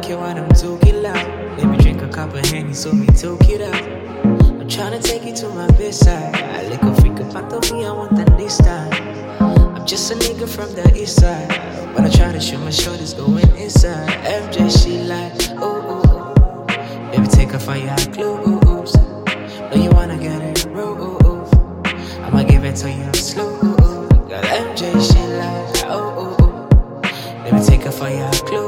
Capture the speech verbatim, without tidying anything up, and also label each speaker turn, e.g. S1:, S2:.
S1: like it when I'm talking loud. Let me drink a cup of Henny so me talk it out. I'm tryna take you to my bedside. I lick a freak up out me, I want that this time. I'm just a nigga from the east side, but I try to show my shoulders going inside. M J, she like, oh, oh, oh. Baby, take off all your clothes. Know you wanna get it raw, oh, oh. I'ma give it to you slow, oh, oh. Got M J, she like, oh, oh, oh. Baby, take off all your clothes.